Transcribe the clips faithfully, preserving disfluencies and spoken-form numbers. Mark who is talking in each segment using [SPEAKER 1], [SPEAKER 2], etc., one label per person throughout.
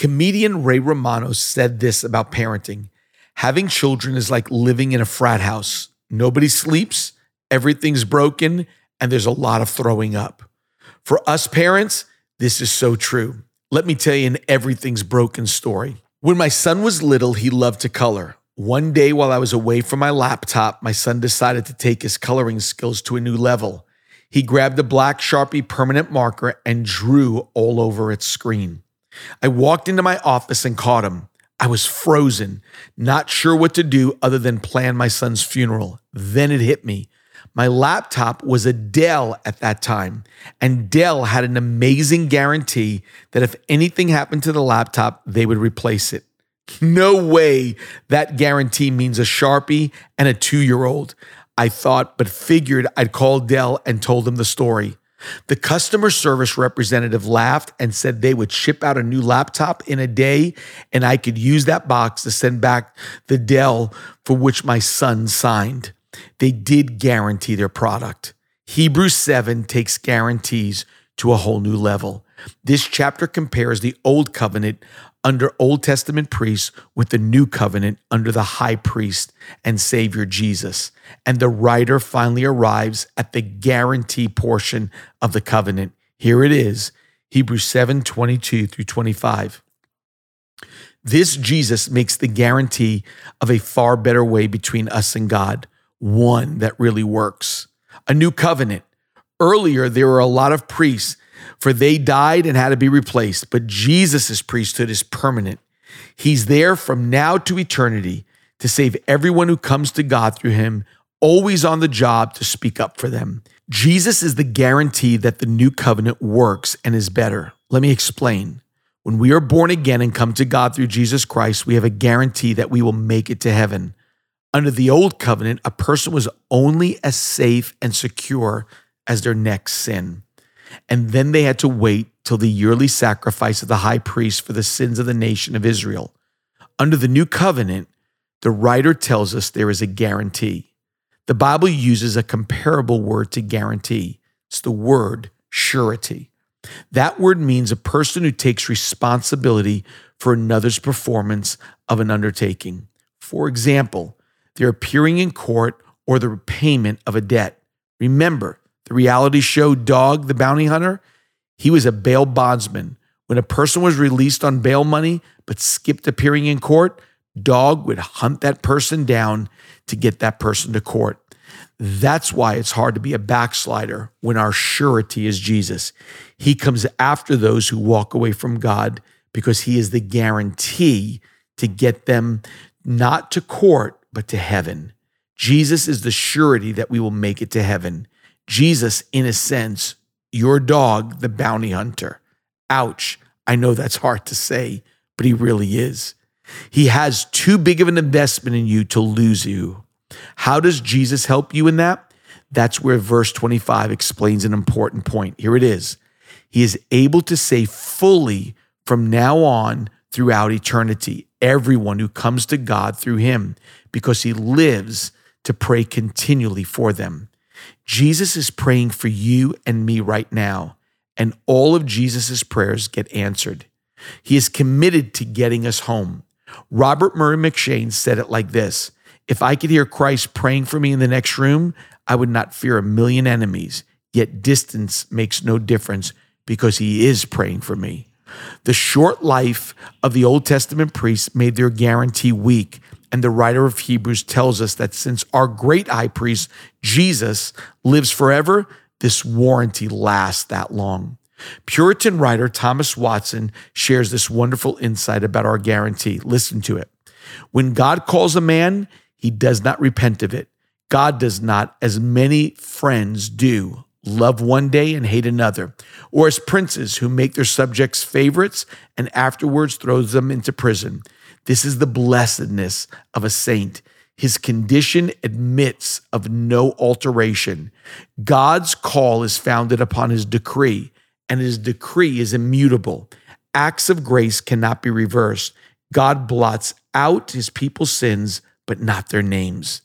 [SPEAKER 1] comedian Ray Romano said this about parenting. Having children is like living in a frat house. Nobody sleeps, everything's broken, and there's a lot of throwing up. For us parents, this is so true. Let me tell you an everything's broken story. When my son was little, he loved to color. One day while I was away from my laptop, my son decided to take his coloring skills to a new level. He grabbed a black Sharpie permanent marker and drew all over its screen. I walked into my office and caught him. I was frozen, not sure what to do other than plan my son's funeral. Then it hit me. My laptop was a Dell at that time, and Dell had an amazing guarantee that if anything happened to the laptop, they would replace it. No way that guarantee means a Sharpie and a two-year-old. I thought, but figured I'd call Dell and told them the story. The customer service representative laughed and said they would ship out a new laptop in a day, and I could use that box to send back the Dell for which my son signed. They did guarantee their product. Hebrews seven takes guarantees to a whole new level. This chapter compares the Old Covenant under Old Testament priests with the New Covenant under the high priest and Savior Jesus. And the writer finally arrives at the guarantee portion of the covenant. Here it is, Hebrews seven, twenty-two through twenty-five. This Jesus makes the guarantee of a far better way between us and God, one that really works. A new covenant. Earlier, there were a lot of priests, for they died and had to be replaced. But Jesus' priesthood is permanent. He's there from now to eternity to save everyone who comes to God through him, always on the job to speak up for them. Jesus is the guarantee that the new covenant works and is better. Let me explain. When we are born again and come to God through Jesus Christ, we have a guarantee that we will make it to heaven. Under the old covenant, a person was only as safe and secure as their next sin. And then they had to wait till the yearly sacrifice of the high priest for the sins of the nation of Israel. Under the new covenant, the writer tells us there is a guarantee. The Bible uses a comparable word to guarantee. It's the word surety. That word means a person who takes responsibility for another's performance of an undertaking. For example, they're appearing in court or the repayment of a debt. Remember, the reality show Dog the Bounty Hunter? He was a bail bondsman. When a person was released on bail money but skipped appearing in court, Dog would hunt that person down to get that person to court. That's why it's hard to be a backslider when our surety is Jesus. He comes after those who walk away from God because he is the guarantee to get them not to court, but to heaven. Jesus is the surety that we will make it to heaven. Jesus, in a sense, your Dog, the bounty hunter. Ouch. I know that's hard to say, but he really is. He has too big of an investment in you to lose you. How does Jesus help you in that? That's where verse twenty-five explains an important point. Here it is. He is able to save fully from now on throughout eternity everyone who comes to God through him because he lives to pray continually for them. Jesus is praying for you and me right now, and all of Jesus' prayers get answered. He is committed to getting us home. Robert Murray McShane said it like this: if I could hear Christ praying for me in the next room, I would not fear a million enemies, yet distance makes no difference because he is praying for me. The short life of the Old Testament priests made their guarantee weak, and the writer of Hebrews tells us that since our great high priest, Jesus, lives forever, this warranty lasts that long. Puritan writer Thomas Watson shares this wonderful insight about our guarantee. Listen to it. When God calls a man, he does not repent of it. God does not, as many friends do, love one day and hate another, or as princes who make their subjects favorites and afterwards throws them into prison. This is the blessedness of a saint. His condition admits of no alteration. God's call is founded upon his decree, and his decree is immutable. Acts of grace cannot be reversed. God blots out his people's sins, but not their names.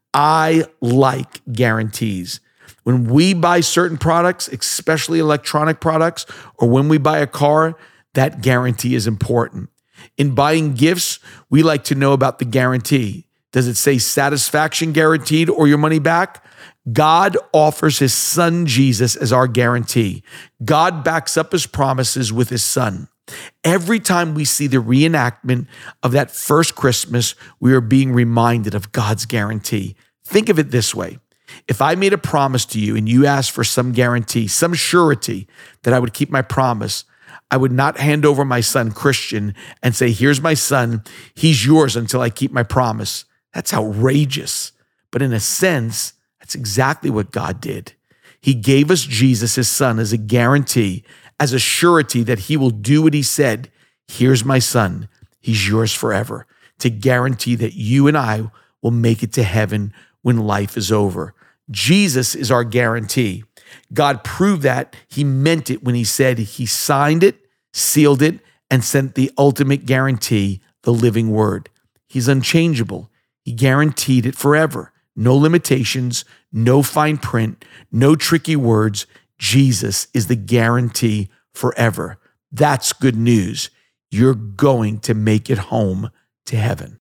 [SPEAKER 1] I like guarantees. When we buy certain products, especially electronic products, or when we buy a car that guarantee is important. In buying gifts, we like to know about the guarantee. Does it say satisfaction guaranteed or your money back? God offers his son Jesus as our guarantee. God backs up his promises with his son. Every time we see the reenactment of that first Christmas, we are being reminded of God's guarantee. Think of it this way. If I made a promise to you and you asked for some guarantee, some surety that I would keep my promise, I would not hand over my son Christian and say, here's my son, he's yours until I keep my promise. That's outrageous. But in a sense, that's exactly what God did. He gave us Jesus, his son, as a guarantee, as a surety that he will do what he said. Here's my son. He's yours forever, to guarantee that you and I will make it to heaven when life is over. Jesus is our guarantee. God proved that. He meant it when he said he signed it, sealed it, and sent the ultimate guarantee, the living word. He's unchangeable. He guaranteed it forever. No limitations, no fine print, no tricky words. Jesus is the guarantee forever. That's good news. You're going to make it home to heaven.